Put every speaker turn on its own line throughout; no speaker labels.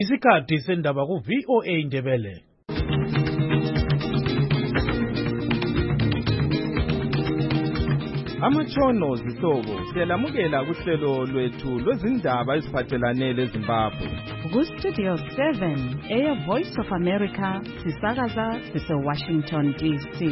Isikhathi sendaba ku VOA Indebele.
Amatshono zihlobo siyalamukela kuhlelo lwethu lwezindaba eziphathelane leZimbabwe.
Ku-Studio 7 Air Voice of America sisakaza sise-Washington DC.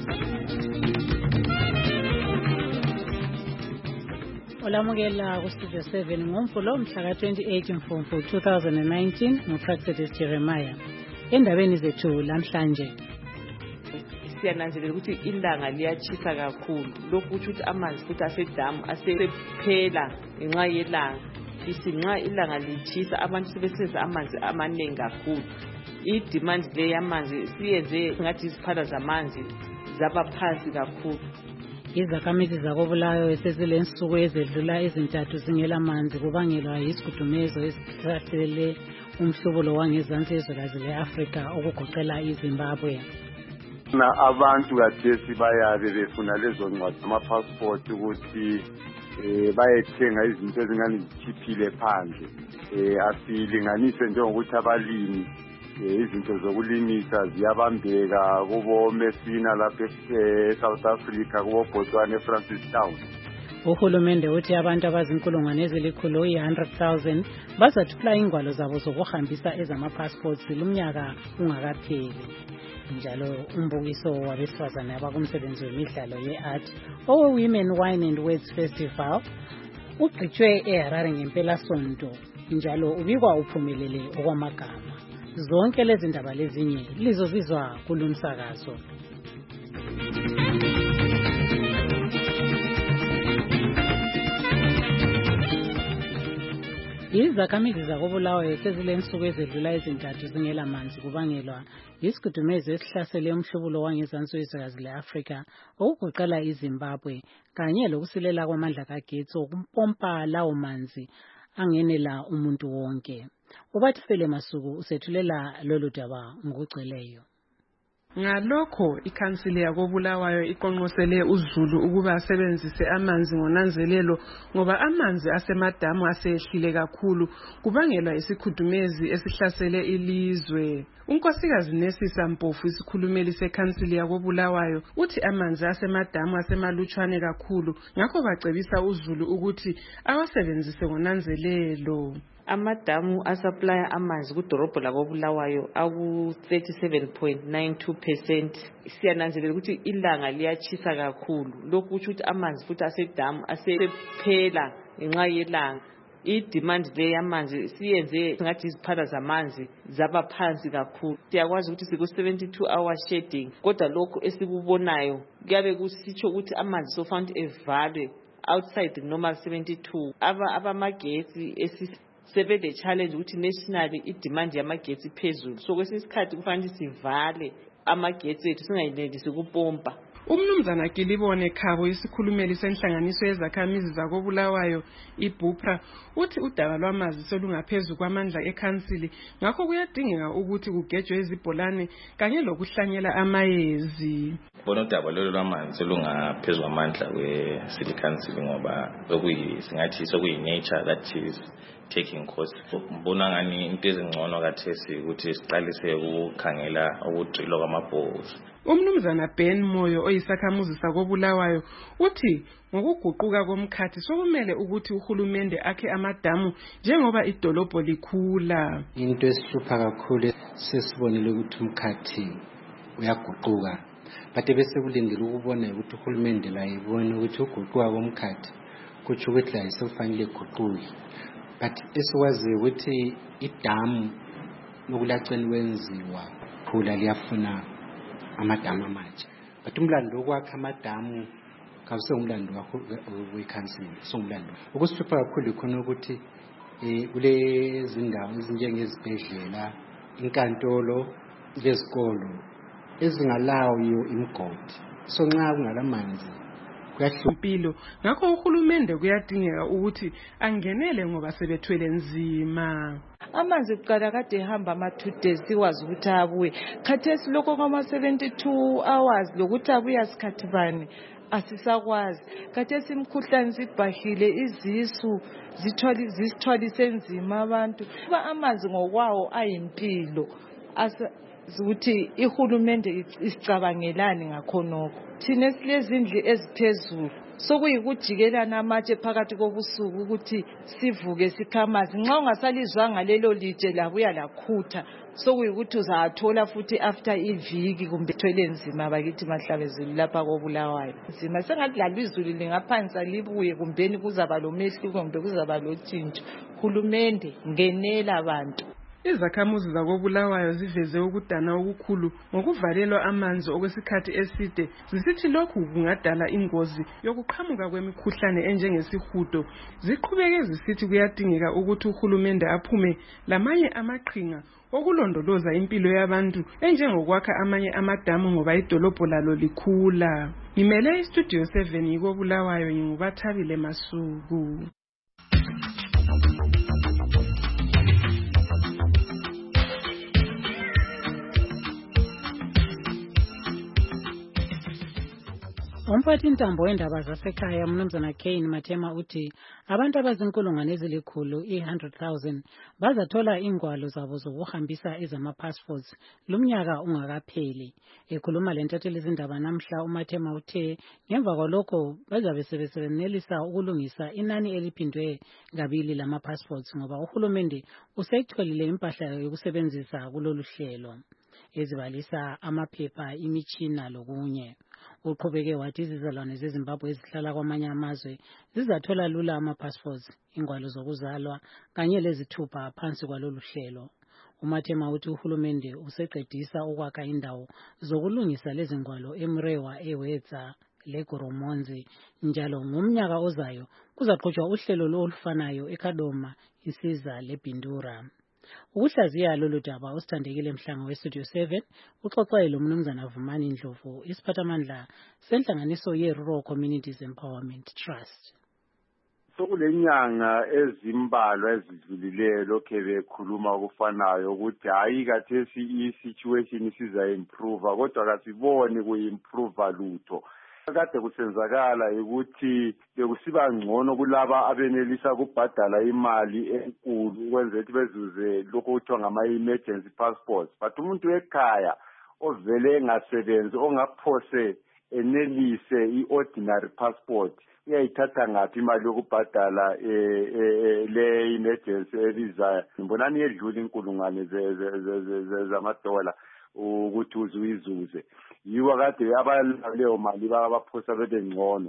Olamukela ku-Studio 7 ngoMvulo mhla ka-28 Mfumfu 2019 nguPractice Jeremiah. Endabeni zethu lamhlanje
siyananzelela ukuthi ilanga liyatshisa kakhulu. Lokhu kusho ukuthi amanzi futhi asedamu asephela ngenxa yelanga. Nxa ilanga litshisa abantu sebesebenzisa amanzi amaningi kakhulu. I-demand le yamanzi siyenze ngathi iziphala zamanzi zaba phansi kakhulu.
Izakhamizi zakoBulawayo esezilensuku ezedlula ezintathu zingela manzi kubangelwa yisikhudumezi esihlasele umhlobo wangezansi ezwekazi le-Afrika okugoqela iZimbabwe.
Abantu kathesi bayabe befuna lezo ncwadi ama-passport ukuthi bayethenga izinto ezingani zikhiphile phandle. Asilinganise njengokuthi abalimi izinto zokulimisa ziyabambeka kubo Messina lapha eSouth Africa, kubo Botswana eFrancistown.
Uhulumende uthi abantu abazinkulungwane ezili-100,000 bazathola ingwalo zabo zokuhambisa ezama-passports lumnyaka ungakapheli. Njalo umbukiso wabesifazane abakumsebenzi wemidlalo ye-art owe-Women Wine and Words Festival ugqitshwe eHarare ngempelasonto, njalo ubikwa uphumelele okwamagama. Zonke lezi ndaba lezinye lizozizwa kulumsakazo. Izakhamizi zakoBulawayo sezilensuku ezedlula ezintathu zingela manzi kubangelwa yisikhudumezi esihlasele umhlobo wangezansi wezwekazi le-Afrika okugoqela iZimbabwe kanye lokusilela kwamandla kagetsi okumpompa lawo manzi angenela umuntu wonke. Ubathifele Masuku usethulela lolu daba ngokugcweleyo.
Ngalokho ikhansili yakoBulawayo iqonqosele uZulu ukuba asebenzise amanzi ngonanzelelo ngoba amanzi asemadamu asehlile kakhulu kubangelwa isikhudumezi esihlasele ilizwe. Unkosikazi Nesisa Mpofu, isikhulumeli sekhansili yakoBulawayo, uthi amanzi asemadamu asemalutshwane kakhulu, ngakho bacebisa uZulu ukuthi awasebenzise ngonanzelelo.
Amadamu asupply amanzi kudorobho lakoBulawayo aku-37.92%. Siyananzelela ukuthi ilanga liyatshisa kakhulu. Lokhu kusho ukuthi amanzi futhi asedamu asephela ngenxa yelanga. I-demand le yamanzi siyenze ngathi iziphala zamanzi zaba phansi kakhulu. Siyakwazi ukuthi siku-72 hour shedding, kodwa lokhu esikubonayo kuyabe kusitsho ukuthi amanzi sofanele evalwe outside the normal 72. Abamagetsi sebele challenge ukuthi nationally i-demand yamagetsi phezulu, so kwesinye isikhathi kufanele sivale amagetsi ethu singayenelisi ukupompa.
Umnumzana Gilibone Khabo, isikhulumeli senhlanganiso yezakhamizi zakoBulawayo iBupra, uthi udaba lwamazi solungaphezulu kwamandla ekhansili, ngakho kuyadingeka ukuthi kugejwe izibholane kanye lokuhlanyela amayezi.
Bona udaba lolu lwamanzi solungaphezulu kwamandla kwe-city council ngoba singathi sokuyi-nature that is taking course. Mbona ngani into ezingcono kathesi ukuthi siqalise ukukhangela ukudrilwa kwamabhozi.
Umnumzana Ben Moyo oyisakhamuzi sakoBulawayo uthi ngokuguquka komkhathi sokumele ukuthi uhulumende akhe amadamu njengoba idolobho likhula.
Into esihlupha kakhulu sesibonile ukuthi umkhathi uyaguquka, but bese kulindele ukubona ukuthi uhulumende la ibone ukuthi uguquka komkhathi kuthi ukuthi la sekufanele guquke. But esikwazi ukuthi idamu lokulaceni wenziwa khula liyafuna amadamu amatsha, but umlando wokwakha amadamu kawusengumlando wekhansili, songumlando. Ukusihlupha kakhulu ikhona ukuthi kulezi ndawo ezinjengezibhedlela, inkantolo, lezikolo ezingalayo imigodi, so nxa kungalamanzi
kuyahlupilo. Ngakho uhulumende kuyadingeka ukuthi angenele ngoba sebethwele nzima.
Amanzi kuqala kade ehamba ama-2 days siwazi ukuthi abuye. Khathesi lokho kwama-72 hours lokuthi abuye asikhathi bani asisakwazi. Khathesi imikhuhlane sibhahile, izisu zisithwalise nzima abantu. Kuba amanzi ngokwawo ayimpilo, ukuthi ihulumende isicabangelani ngakhonokho. Thina silezindlu eziphezulu, sokuyikujikelana amatshe phakathi kobusuku ukuthi sivuke sikhamazi. Nxa ungasalizwanga lelo litshe labuya lakhutha, sokuyikuthi uzathola futhi after iviki kumbe thwele nzima bakithi Mahlabezulu lapha koBulawayo. Nzima sengathi lalo izulu lingaphansi libuye kumbeni kuzaba lomehluko kumbe kuzaba lotshintsho. Hulumende ngenela abantu.
Izakhamuzi zakoBulawayo ziveze ukudana okukhulu ngokuvalelwa amanzi okwesikhathi eside, zisithi lokhu kungadala ingozi yokuqhamuka kwemikhuhlane enjengesihudo. Ziqhubeke zisithi kuyadingeka ukuthi uhulumende aphume lamanye amaqhinga okulondoloza impilo yabantu enjengokwakha amanye amadamu ngoba idolobho lalo likhula. Ngimele iStudio 7 yikoBulawayo, nginguBathabile Masuku.
Umphathi intambo wendaba zasekhaya Mnumzana Kane Matema uthi abantu abazinkulungwane ezilikhulu 100,000 bazathola ingwalo zabo zokuhambisa ezama-passports lumnyaka ungakapheli. Ekhuluma lentatheli izindaba namhla, uMatema uthe ngemva kwalokho bazabe sebenelisa ukulungisa inani eliphindwe kabili lama-passports ngoba uhulumende usetholile impahla yokusebenzisa kulolu hlelo ezibalisa amaphepha, imitshina lokunye. Uqhubeke wathi izizalwane zeZimbabwe ezihlala kwamanye amazwe zizathola lula ama-passports, ingwalo zokuzalwa kanye lezithupha phansi kwalolu hlelo. uMatema uthi uhulumende useqedisa ukwakha indawo zokulungisa lezi ngwalo eMrewa, eWedza leGoromonzi, njalo ngomnyaka ozayo kuzaqhutshwa uhlelo olufanayo eKadoma, Isiza leBindura. Ukuhlaziya lolu daba usithandekile Mhlanga weStudio 7 uxoxwe lo Mnumzana Vumani Ndlovu, isiphathamandla senhlanganiso ye-Rural Communities Empowerment Trust.
Sokulenyanga ezimbalwa ezidlulileyo lokho bekhuluma ukufanayo ukuthi hayi kathesi i-situation isiza improve kodwa kasiboni kuimprove lutho. Kade kusenzakala ukuthi bekusiba ngcono kulaba abenelisa ukubhadala imali enkulu ukwenza ukuthi bezuze lokho kuthiwa ngama-emergency passports. But umuntu ekhaya ovele engasebenzi ongaphose enelise i-ordinary passport uyayithatha ngaphi imali yokubhadala le-emergency ebizayo? Ngibonani yedlula inkulungwane zamadola ukuthi uzuyizuze. Yiwa kade abaleyo mali babaphosa bebengcono.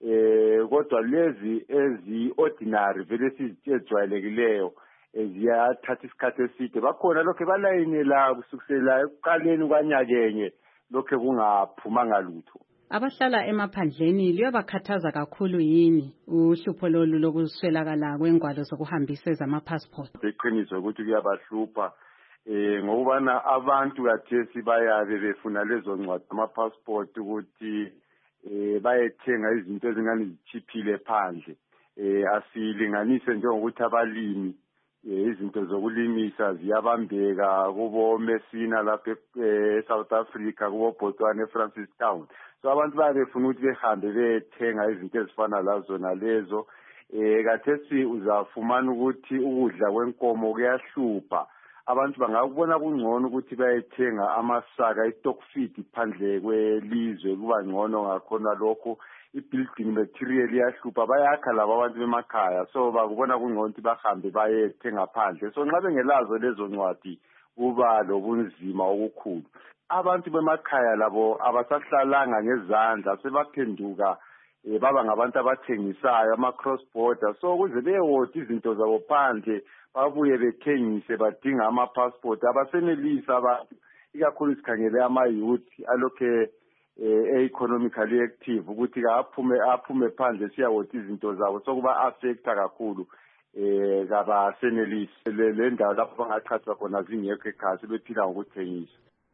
Kodwa lezi ezi-ordinary vele sizijwayelekileyo ziyathatha isikhathi eside. Bakhona lokho balayinela kusukela ekuqaleni kwanyakenye lokho kungaphumanga lutho.
Abahlala emaphandleni liyabakhathaza kakhulu yini uhlupho lolu lokuswelakala kwengwalo zokuhambisa ezama-passport?
Iqiniso ukuthi kuyabahlupha ngokubana abantu kathesi bayabe befuna lezo ncwadi ama-passport ukuthi bayethenga izinto ezingani zichiphile phandle. Asilinganise njengokuthi abalimi izinto zokulimisa ziyabambeka kubo Messina lapha eSouth Africa, kubo Botswana eFrancistown. So abantu bayafuna ukuthi behambe bethenga izinto ezifana lazo nalezo. Kathesi uzafumana ukuthi ukudla kwenkomo kuyahlupha. Abantu bangakubona kungcono ukuthi bayethenga amasaka i-stock feed phandle kwelizwe kuba ngcono ngakhona lokho. I-building material iyahlupha, bayakha laba abantu bemakhaya, so bakubona kungcono ukuthi bahambe bayethenga phandle. So nxa bengelazo lezo ncwadi kuba lobunzima obukhulu. Abantu bemakhaya labo abasahlalanga ngezandla, sebaphenduka baba ngabantu abathengisayo ama-cross border. So kuze beyothi izinto zabo phandle babuye bethengise badinga ama-passport. Abasenelisa abantu, ikakhulu sikhangele ama-youth alokhe economically active ukuthi aphume phandle siyawothi izinto zabo, sokuba affecta kakhulu kabasenelisi le ndawo lapho bangaqhathwa khona zingekho ekhaya sebephila ngokuthengisa.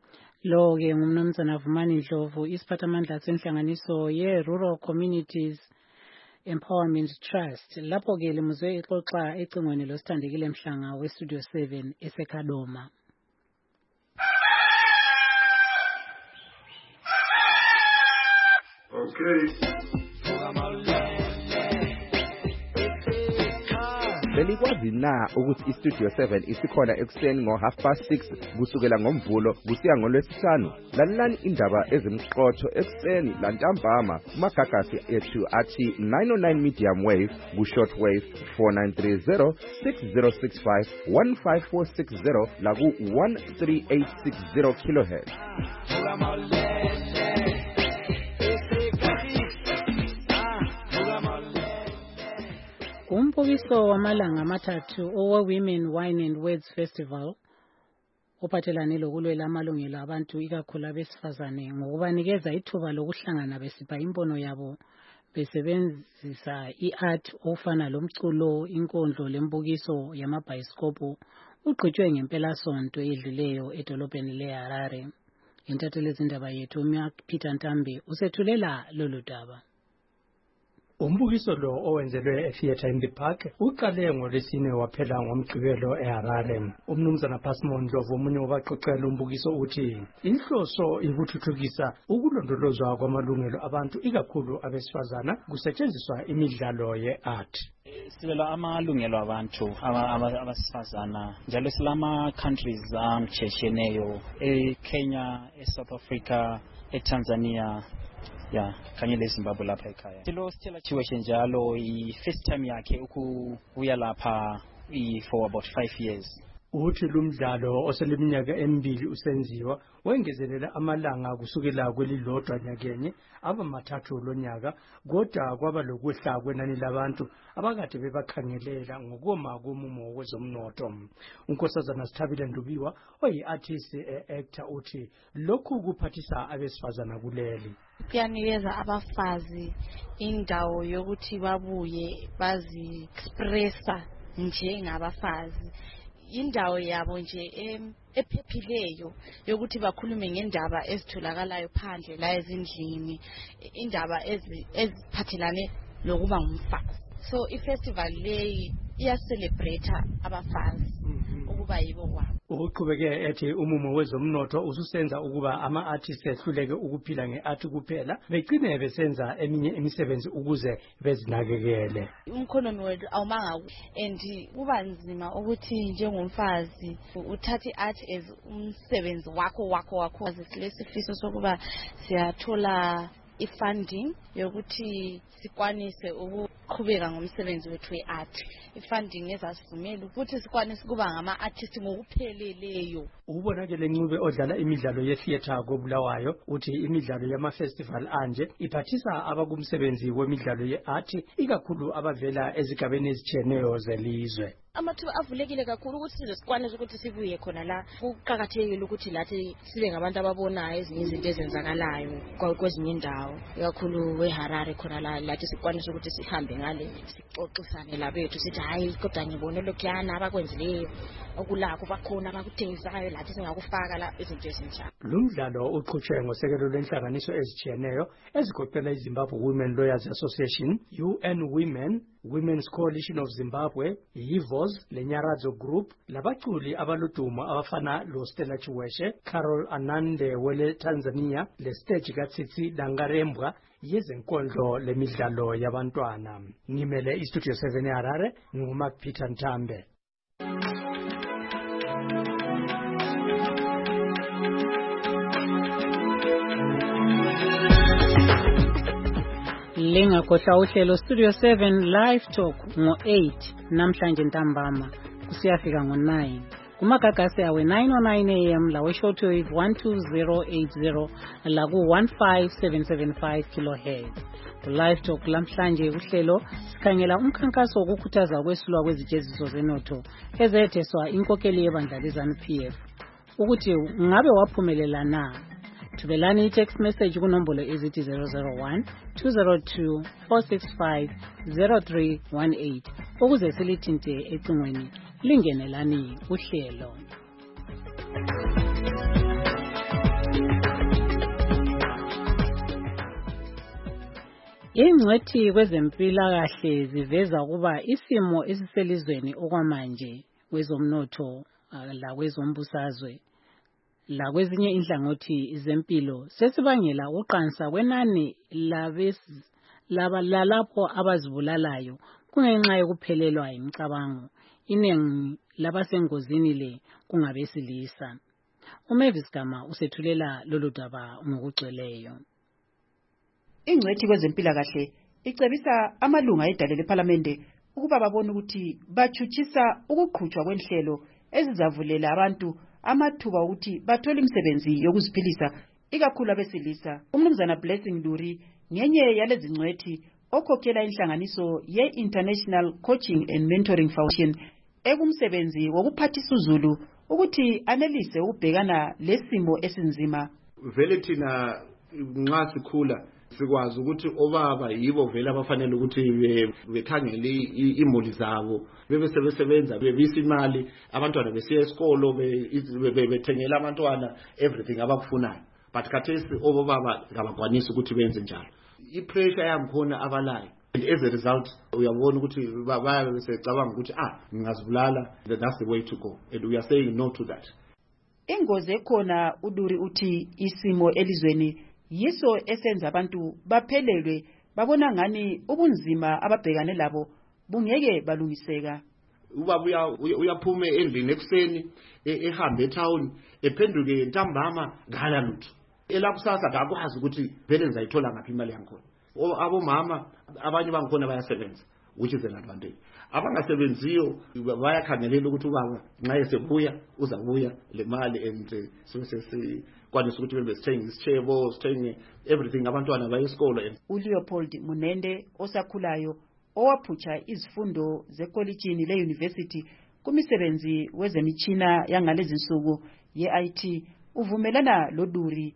Lo-ke ngumnumzana Vumani Ndlovu, isiphathamandla senhlanganiso ye-Rural Communities Empowerment Trust. Lapho-ke limuzwe exoxa ecingweni losithandekile Mhlanga weStudio 7 eseKadoma.
Belikwazi na ukuthi iStudio 7 isikhona ekuseni ngo6:30 kusukela ngoMvulo kusiya ngoLwesihlanu. Lalelani indaba ezimqotho ekuseni lantambama kumagagasi ethu athi 909 medium wave ku-short wave 4930 6065 15460 laku 13860 kHz.
Umbukiso wamalanga amathathu owe-Women Wine and Words Festival ophathelane lokulwela amalungelo abantu ikakhulu abesifazane ngokubanikeza ithuba lokuhlangana besipha imbono yabo besebenzisa i-art ofana lomculo, inkondlo lembukiso yamabhayisikobho ugqitshwe ngempelasonto edluleyo edolobheni leHarare. Intatheli zindaba yethu Peter Ntambi usethulela lolu daba.
Umbukiso lo owenzelwe eTheatre in the Park uqale ngoLwesine waphela ngoMgqibelo eHarare. Umnumzana Pasmon Ndlovu omunye wabaxoxela umbukiso uthi inhloso ikuthuthukisa ukulondolozwa kwamalungelo abantu ikakhulu abesifazana kusetshenziswa imidlalo ye-art.
Silwela amalungelo abantu abasifazana njalo silama countries angitshetsheneyo eKenya, eSouth Africa, eTanzania kanye leZimbabwe lapha ekhaya. Silo Stella Chiweshe njalo i-first time yakhe ukuya lapha for about 5 years.
Uthi lumdlalo oseliminyaka emibili usenziwa wengezelela amalanga kusukela kwelilodwa nyakenye abamathathu lonyaka kodwa kwaba lokwehla kwenani labantu abakade bebakhangelela ngokoma komumo wezomnotho. Unkosazana Sithabile Ndubiwa oyi-artist actor uthi lokhu kuphathisa abesifazana kuleli.
Kuyanikeza abafazi indawo yokuthi babuye bazi-expressa njengabafazi. Indawo yabo nje ephephileyo yokuthi bakhulume ngendaba ezitholakalayo phandle la ezindlini, indaba eziphathelane lokuba ngumfazi. So ifestival leyi iyacelebrate abafazi ukuba yibo kwabo.
Uqhubeke ethi umumo wezomnotho ususenza ukuba ama-artists ehluleke ukuphila nge-art kuphela begcine besenza eminye imisebenzi ukuze bezinakekele.
Umkhonomi wethu awumanga and kuba nzima ukuthi njengomfazi uthathe i-art as umsebenzi wakho silesifiso sokuba siyathola i-funding yokuthi sikwanise ukuqhubeka ngomsebenzi wethu we-art. I-funding ezasivumela ukuthi sikwanise kuba ngama-artist ngokupheleleyo.
Ubonakele Ncube odlala imidlalo ye-theatre koBulawayo uthi imidlalo yama-festival anje iphathisa abakumsebenzi wemidlalo ye-art ikakhulu abavela ezigabeni ezitshiyeneyo zelizwe.
Amathuba avulekile kakhulu ukuthi size sikwanise ukuthi sibuye khona la. Kuqhakathekile ukuthi lathi sibe ngabantu ababonayo ezinye izinto ezenzakalayo kwezinye indawo ikakhulu weHarare khona la lathi sikwanise ukuthi sihambe ngale sixoxisane labethu sithi hayi kodwa ngibone lokhuyana abakwenzileyo okulakho bakhona abakuthengisayo lathi singakufaka la izinto ezintsha.
Lumdlalo uqhutshwe ngosekelo lwenhlanganiso ezitshiyeneyo ezigoqela iZimbabwe Women Lawyers Association, UN Women, Women's Coalition of Zimbabwe, YIVOS, leNyaradzo Group, labaculi abaludumo abafana lo Stella Chiweshe, Carol Anande wele Tanzania, le stage kaTsitsi Dangarembwa yezenkondlo lemidlalo yabantwana. Ngimele iStudio 7 eHarare, nguMark Peter Ntambe.
Lingakhohlwa uhlelo Studio 7 Live Talk ngo-8 namhlanje ntambama kusiyafika ngo-9 kumagagasi awe 9:09 AM lawe shortwave 12080 la ku-15775 kHz. Live Talk lamhlanje uhlelo sikhangela umkhankaso wokukhuthaza ukwesulwa kwezijeziso zenotho ezetheswa inkokeli yebandla leZANU-PF ukuthi ngabe waphumelela na. Thubelani i-text message kunombolo ezithi 001 202 465 0318 ukuze silithinte ecingweni lingenelani uhlelo. Ingcwethi kwezempilakahle ziveza ukuba isimo esiselizweni okwamanje kwezomnotho la kwezombusazwe la kwezinye inhlangothi zempilo sesibangela uqansa kwenani lalapho abazibulalayo kungenxa yokuphelelwa imicabango. Iningi labasengozini le kungabesilisa. uMavis Gama usethulela lolu daba ngokugcweleyo.
Ingcwethi kwezempilakahle icebisa amalunga edale lePhalamende ukuba babone ukuthi bachutshisa ukuqhutshwa kwenhlelo ezizavulela abantu amathuba ukuthi bathole imisebenzi yokuziphilisa ikakhulu abesilisa. Umnumzana Blessing Luri ngenye yalezi ngcwethi okhokhela inhlanganiso ye-International Coaching and Mentoring Foundation ekumsebenzi wokuphathisa uzulu ukuthi anelise ukubhekana lesimo esinzima.
Vele thina nxa sikhula sikwazi ukuthi obaba yibo vele abafanele ukuthi bekhangele imuli zabo bebe sebesebenza bebisa imali abantwana besiya esikolo bethengela abantwana everything abakufunayo, but khathesi obaba ngabakwanisi ukuthi benze njalo. I-pressure yamkhona abalayo, and as a result uyabona ukuthi bayabe secabanga ukuthi ngingazibulala. That's the way to go, and we are saying no to that.
Ingozi ekhona uDuri uthi isimo elizweni yiso esenza abantu baphelelwe babona ngani ubunzima ababhekane labo bungeke balungiseka.
Ubaba uyaphuma endlini ekuseni ehambe etown ephenduke ntambama ngala lutho. Elakusasa akakwazi ukuthi vele ngizayithola ngaphi imali yakhona. Abomama abanye bangikhona bayasebenza, which is an advantage. Abangasebenziyo bayakhangelela ukuthi ubaba nxa esebuya uzabuya le mali and kwanisa ukuthi bebe sithenga isitshebo, sithenge everything abantwana baye esikole.
uLeopold Munende osakhulayo owaphutsha izifundo zekolitshini le-university kumisebenzi wezemitshina yangalezi nsuku ye-IT uvumelana loDuri.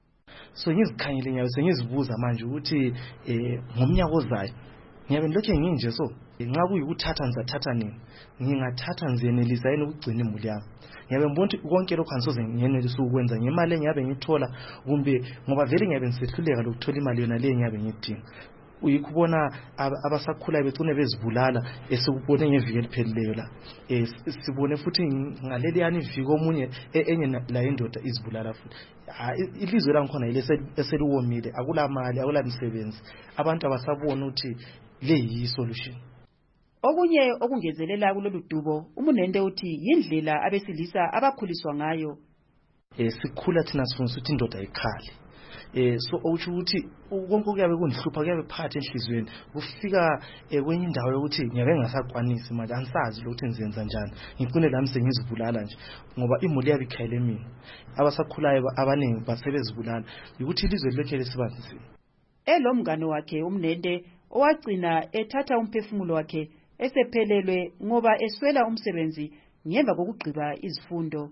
So ngizikhangele ngiyabe sengizibuza manje ukuthi ngomnyaka ozayo ngiyabe lokho nginje so nxa kuyikuthatha ngizathatha nini, ngingathatha ngizenelisa yini ukugcina imuli yami. Ngiyabe ngibona ukuthi konke lokho angisoze ngiyenelisa ukwenza ngemali engiyabe ngithola kumbe ngoba vele ngiyabe ngisehluleka lokuthola imali yona le ngiyabe ngidinga. Uyikubona abasakhulayo becune bezibulala esikubone ngeviki eliphelileyo la. Sibone futhi ngaleli yani iviki omunye enye la indoda izibulala futhi. Ilizwe la ngikhona ile eseliwomile, akula mali, akula misebenzi. Abantu abasabona ukuthi le yi solution.
Okunye okungezelela kulolu dubo uMunende uthi yindlela abesilisa abakhuliswa ngayo.
Sikhula thina sifuna ukuthi indoda ikhali. So uthi ukuthi konke kuyabe kundihlupha kuyabe phathe enhlizweni kufika kwenye indawo yokuthi ngiyabe ngasakwanisi manje angisazi ukuthi ngizenza njani, ngicune lami sengizibulala nje ngoba imuli yabe ikhayile mina. Abasakhulayo abaningi basebezibulala ukuthi ilizwe lokho lesibanzi.
Elomngane wakhe uMnende owagcina ethatha umphefumulo wakhe esephelelwe ngoba eswela umsebenzi ngemva kokugqiba izifundo.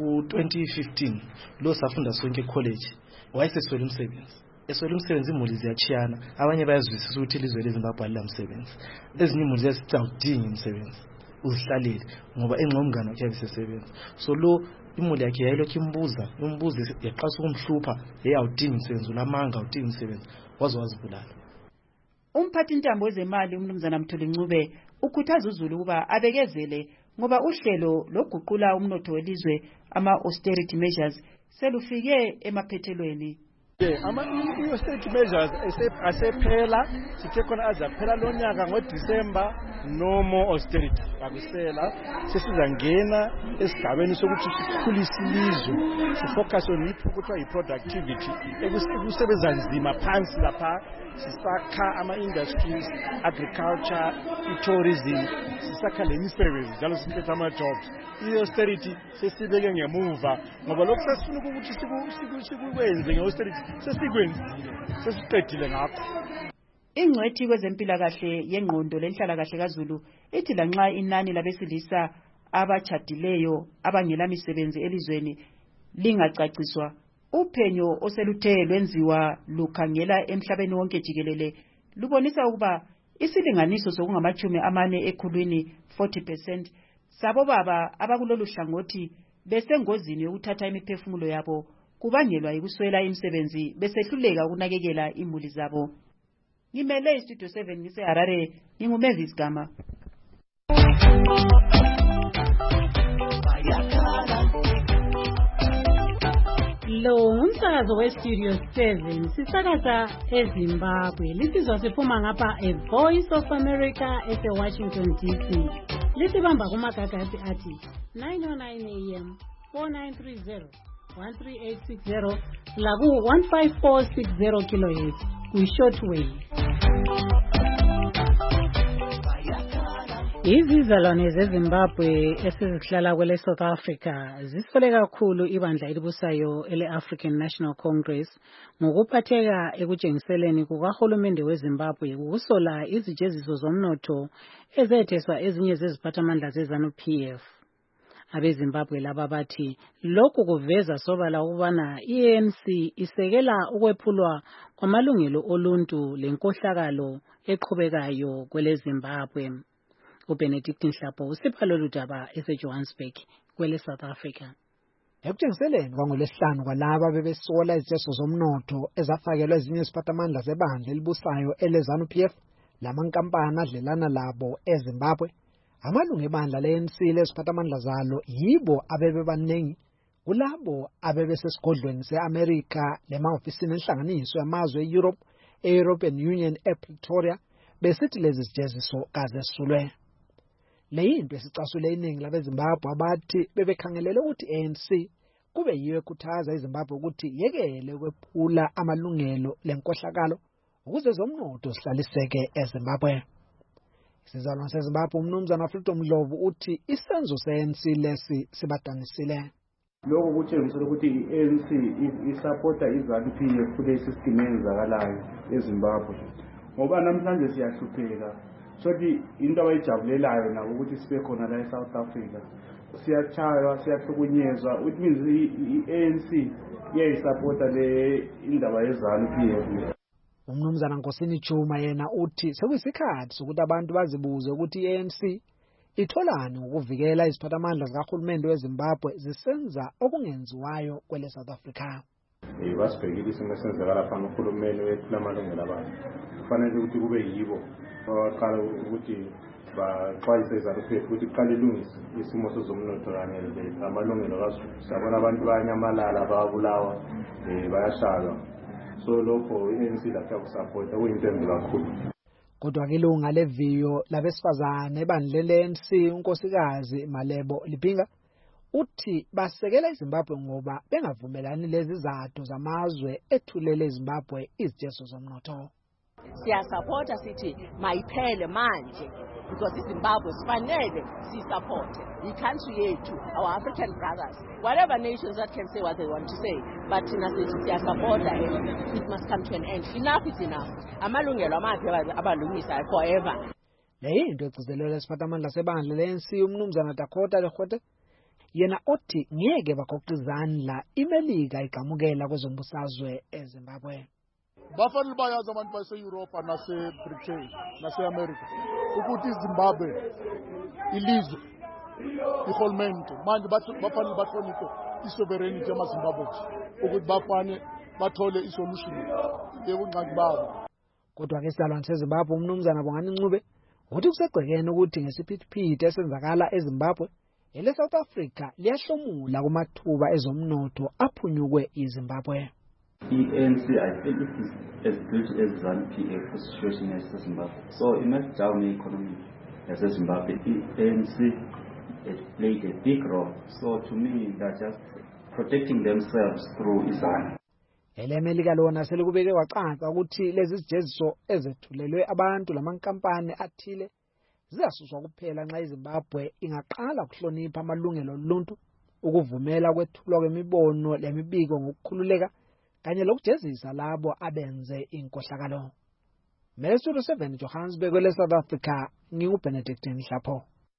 Ku-2015 lo safunda sonke college wayeseswela umsebenzi. Eswela umsebenzi imuli ziyachiyana, abanye bayazwisisa ukuthi ilizwe leZimbabwe alilamisebenzi. Ezinye imuli ziyadinga umsebenzi uzihlalele ngoba engqomngane wakhe yabisebenza. So lo imuli yakhe yayilokhu imbuza yaqasa ukumhlupha eyawudinga umsebenzi ulamanga udinga umsebenzi wazibulala.
Umphathi ntambo wezemali uMnumzana Mtholi Ncube ukhuthaza uzulu ukuba abekezele ngoba uhlelo loguqula umnotho welizwe ama-austerity measures selufike emaphethelweni.
Ama-austerity measures asephela, sithe khona azaphela lo nyaka ngoDisemba, no more austerity. Akusela sesizangena esigabeni sokuthi sikhulise ilizwe, sifocus on kuthiwa yi-productivity, ukusebenza nzima phansi lapha, sisakha ama-industries, agriculture, i-tourism, sisakha le misebenzi njalo siphethe ama-jobs. I-austerity sesibeke ngemuva ngoba lokhu sesifuna ukuthi sikwenze nge-austerity sesikwenzile, sesiqedile ngakho.
Ingcwethi kwezempilakahle yengqondo lenhlalakahle kaZulu ithi lanxa inani labesilisa abachadileyo abangela misebenzi elizweni lingacaciswa, uphenyo oseluthe lwenziwa lukhangela emhlabeni wonke jikelele lubonisa ukuba isilinganiso sokungamachumi 40% 40% sabo baba abakulolu hlangothi besengozini yokuthatha imiphefumulo yabo kubangelwa yikuswela imisebenzi besehluleka ukunakekela imuli zabo. Ngimele iStudio 7 ngiseHarare, nginguMavis Gama.
Umsakazo weStudio 7 sisakaza eZimbabwe. Lisizwa siphuma ngapha eVoice of America eseWashington DC. Lisibamba kumagagasi athi 909 AM 4930 13860 laku 15460 kHz ku-shortwave. Izizalwane zeZimbabwe esizihlala kwele South Africa zisifole kakhulu ibandla elibusayo ele-African National Congress ngokuphatheka ekutshengiseleni kukahulumende weZimbabwe ukusola izijeziso zomnotho ezetheswa ezinye zeziphathamandla zeZANU-PF. AbeZimbabwe laba bathi lokhu kuveza sobala ukubana i-ANC isekela ukwephulwa kwamalungelo oluntu lenkohlakalo eqhubekayo kwele Zimbabwe. uBenedict Nhlapho usipha lolu daba eseJohannesburg kwele South Africa.
Ekutshengiseleni kwangolesihlanu kwalaba bebesola izijeziso zomnotho ezafakelwa ezinye iziphathamandla zebandla elibusayo eleZANU-PF lamankampani adlelana labo eZimbabwe, amalungu ebandla le-ANC leziphathamandla zalo yibo abebebaningi kulabo abebesesigodlweni se-Amerika lemahofisini enhlanganiso yamazwe e-Europe e-European Union ePretoria besithi lezi zijeziso kazesulwe. Leyinto esicasule iningi labeZimbabwe abathi bebekhangelele ukuthi ANC kube yiyo ekhuthaza iZimbabwe ukuthi yekele ukwephula amalungelo lenkohlakalo ukuze zomnotho zihlaliseke eZimbabwe. Isizalwane seZimbabwe umnumzana Freedom Ndlovu uthi isenzo se-ANC lesi sibadanisile.
Lokho kutshengisela ukuthi i-ANC isupporta iZANU-PF kule system eyenzakalayo eZimbabwe. Ngoba namhlanje siyahlupheka. Sothi into abayijabulelayo nabo ukuthi sibe khona la eSouth Africa. Siyachaywa, siyahlukunyezwa. Which means i-ANC iyayisupporta le indaba yeZANU-PF.
Umnumzana Nkosini Chuma yena uthi sekuyisikhathi sokuthi abantu bazibuze ukuthi i-ANC itholani ukuvikela iziphathamandla zikahulumende weZimbabwe zisenza okungenziwayo kwele South Africa.
Basibhekile isimo esenzakala phana uhulumeni wephula amalungelo abantu. Kufanele ukuthi kube yibo abaqala ukuthi baxwayise iZANU-PF ukuthi kuqale ilungise isimo sezomnotho kanye namalungelo kaZulu. Sabona abantu bayanyamalala, bayabulawa, bayashaywa. So lokho i-ANC lapha kusapota kuyinto embi kakhulu.
Kodwa ke ilunga leviyo labesifazane ebandla le-ANC unkosikazi Malebo Lipinga uthi basekela iZimbabwe ngoba bengavumelani lezi zathu zamazwe ethulele iZimbabwe izijeziso zomnotho.
Siyasupporta sithi mayiphele manje because iZimbabwe sifanele siyisupport i-country yethu, our African brothers, whatever nations that can say what they want to say, but thina sithi siyasupporta and it must come to an end. Enough is enough. Amalungelo amaphi abalungisa forever.
Leyinto egcizelelwe isiphathamandla sebandla le-ANC umnumzana Dakota Lekgote yena othi ngeke bagoqa izandla iMelika igamukela kwezombusazwe eZimbabwe.
Bafanele bayazi abantu base-Europa nase-Britain nase-America ukuthi iZimbabwe ilizwe ihulumende manje bafanele bahloniphe isovereignty yamaZimbabwe ukuthi bafane bathole isolution yebungqangi babo.
Kodwa ke isizalwane seZimbabwe umnumzana Bongani Ncube uthi kusegcekene ukuthi ngesiphithiphithi esenzakala eZimbabwe ele-South Africa liyahlomula kumathuba ezomnotho aphunyukwe iZimbabwe.
ANC, I think it is as good as ZANU-PF for situation as Zimbabwe. So it must down the economy as Zimbabwe. The ANC has played a big role. So to me, they're just protecting themselves through ZANU.
Ele-Melika lona selikubeke wacaca ukuthi lezi zijeziso ezethulelwe abantu lamankampani athile ziyasuswa kuphela nxa iZimbabwe ingaqala ukuhlonipha amalungelo oluntu, ukuvumela kwethulwa kwemibono lemibiko ngokukhululeka kanye lokujezisa labo abenze inkohlakalo. Studio 7 Johannesburg kwele South Africa nginguBenedict Nhlapho.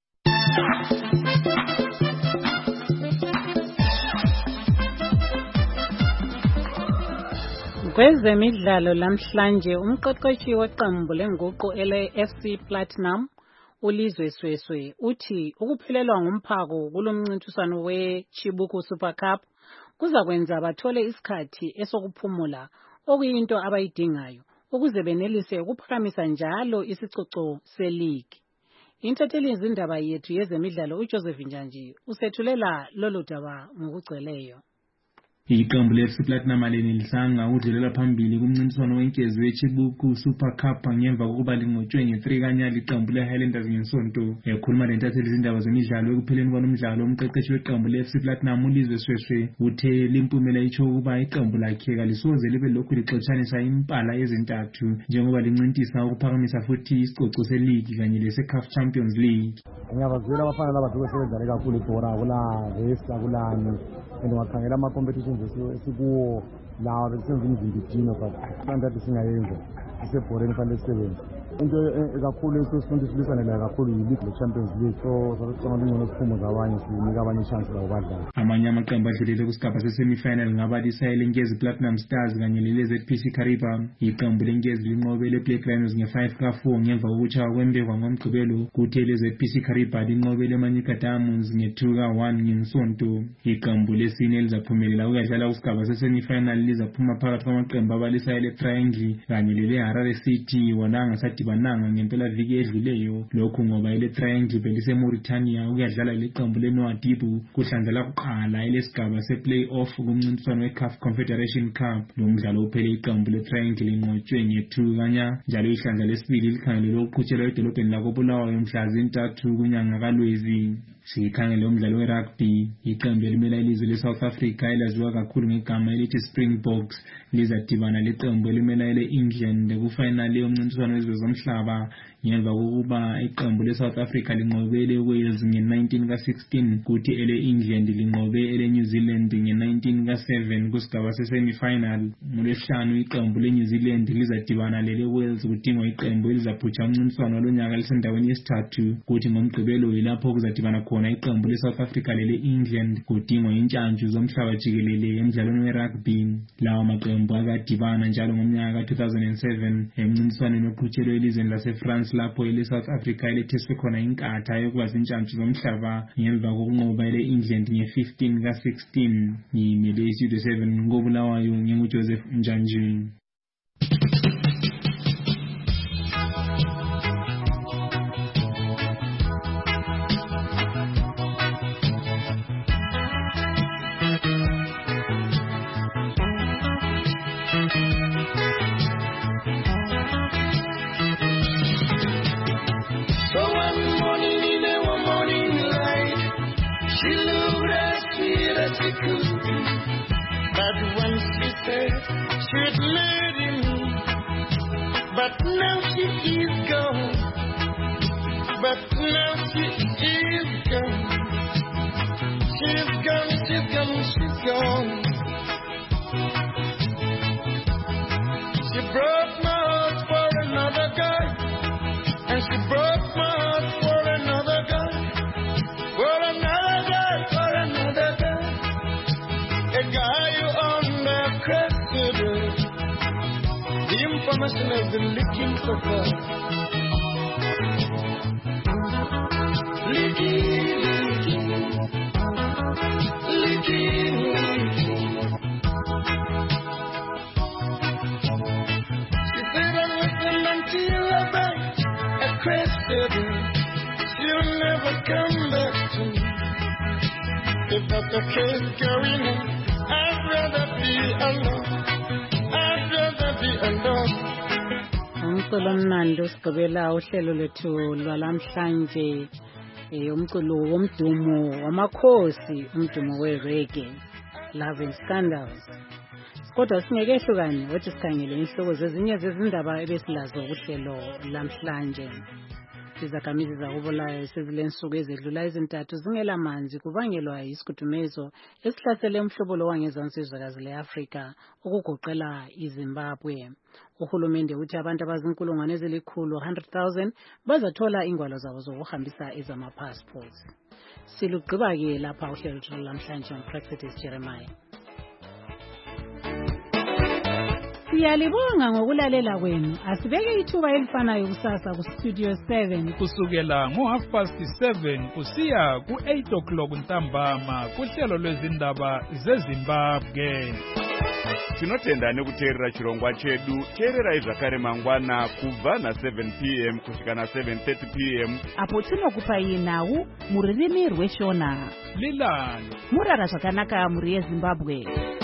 Kwezemidlalo namhlanje umqeqeshi weqembu lenguqu ele-FC Platinum uLizwe Sweswe uthi ukuphelelwa ngumphako kulomncintiswano weChibuku Super Cup kuza kwenza bathole isikhathi esokuphumula okuyinto abayidingayo ukuze benelise ukuphakamisa njalo isicoco se-league. Intatheli izindaba yethu yezemidlalo uJoseph Njanji usethulela lolu daba ngokugcweleyo.
Iqembu le-FC Platinum alenelisa ukudlulela phambili kumncintiswano wenkezo weChibuku Super Cup ngemva kokuba linqotshwe nge-3 kanyali iqembu le-Highlanders ngesonto. Ekhuluma lentatheli izindaba zemidlalo ekupheleni kwalomdlalo, umqeqeshi weqembu le-FC Platinum uLizwe Shweshwe uthe limpumela itsho ukuba iqembu lakhe kalisoze libe lokhu lixotshanisa impala ezintathu njengoba lincintisa ukuphakamisa futhi isicoco seligi kanye lese-CAF Champions League.
Ngiyabazwela abafana labantu besebenzane kakhulu ibhora kula race kulani and wakhangela ama-competitions esikuwo lawa besenza imizindidino but santathi singayenza isebhoreni fanele sisebenze. Into kakhulu esifunda silwisane layo kakhulu yi-league le-Champions League, so sasicanga lingcono siphumo zabanye sinika abanye i-chance labo badlala.
Amanye amaqembu adlulile kusigaba se-semi-final ngabalisa elenkezi Platinum Stars kanye lele-ZPC Kariba. Iqembu lenkezi linqobe le-Black Lions nge-5-4 ngemva kokutshaywa kwembekwa ngomgqibelo, kuthi le-ZPC Kariba linqobe le-Manyika Diamonds nge-2-1 ngesonto. Iqembu lesine lizaphumelela ukudlala kusigaba se-semi-final lizaphuma phakathi kwamaqembu abalisa ele-Triangle kanye lele-Harare City wona angasadibananga ngempela viki edluleyo. Lokhu ngoba ele-Triangle beliseMauritania ukudlala leqembu le-Nouadhibou kuhlandla lakuqala elesigaba se-play-off kumncintiswano we-CAF Confederation Cup. Lo mdlalo uphele iqembu le-Triangle linqotshwe nge-2 kanya, njalo ihlandla lesibili likhangelelwe ukuqhutshelwa edolobheni lakoBulawayo mhla zi-3 kunyanga kaLwezi. Sikhangele umdlalo we-rugby, iqembu elimela ilizwe le-South Africa elaziwa kakhulu ngegama elithi Springboks lizadibana leqembu elimela ele-England kufinali yomncintiswano wezwe zomhlaba ngemva kokuba iqembu le-South Africa linqobe ele-Wales nge-19 ka-16 kuthi ele-England linqobe ele-New Zealand nge-19 ka-7 kusigaba se-semi-final. NgoLwesihlanu iqembu le-New Zealand lizadibana lele-Wales kudingwa iqembu elizaphutsha umncintiswano walonyaka lisendaweni yesithathu, kuthi ngomgqibelo yilapho kuzadibana khona iqembu le-South Africa lele-England kudingwa intshantshu zomhlaba jikelele emdlalweni we-rugby. Lawa maqembu akadibana njalo ngomnyaka ka-2007 emncintiswaneni oqhutshelwe elizweni lase-France lapho ele-South Africa eletheswe khona inkatha yokuba zintshantshu zomhlaba ngemva kokunqoba ele-England nge-15 ka-16. Ngimele iStudio 7 koBulawayo nginguJoseph Njanjini.
But once she said she'd marry me, but now she is gone. But now she is gone. She's gone, she's gone, she's gone. She broke my heart for another guy, and she broke my heart for another guy, for another guy, for another guy. A guy who undercredited her. The information has been leaking so far. Leaking, leaking, leaking, leaking. She said I'm listening until I bite a crested her. She'll never come back to me. If that's the case going on, I'd rather be alone. I'd rather be alone.
Umculo omnandi osigqibela uhlelo lethu lwalamhlanje, umculo womdumo wamakhosi, umdumo we-reggae, Love and Scandals. Kodwa singekehlukane wathi sikhangele inhloko zezinye zezindaba ebesilazo kuhlelo lamhlanje. Izakhamizi zakoBulawayo sezilensuku ezedlula ezintathu zingelamanzi kubangelwa isigudumezi esihlasele umhlobo lo wangezansi yezwekazi le-Afrika ukugoqela iZimbabwe. Uhulumende uthi abantu abazinkulungwane ezilikhulu 100,000 bazathola ingwalo zabo zokuhambisa ezama-passports. Silugqiba-ke lapha uhlelo lwethu lamhlanje uMpraxedes Jeremiah. Siyalibonga ngokulalela kwenu. Asibeke ithuba elifanayo kusasa kuStudio 7
kusukela ngo-7:30 kusiya ku-8 ntambama kuhlelo lwezindaba zeZimbabwe.
Tinotenda nekuteerera chirongwa chedu. Teererai zvakare mangwana kubva na7 p.m. kusvika na7:30 p.m.
apo tinokupai nhau muririmi rweshona.
Lilani
murara zvakanaka muri yeZimbabwe.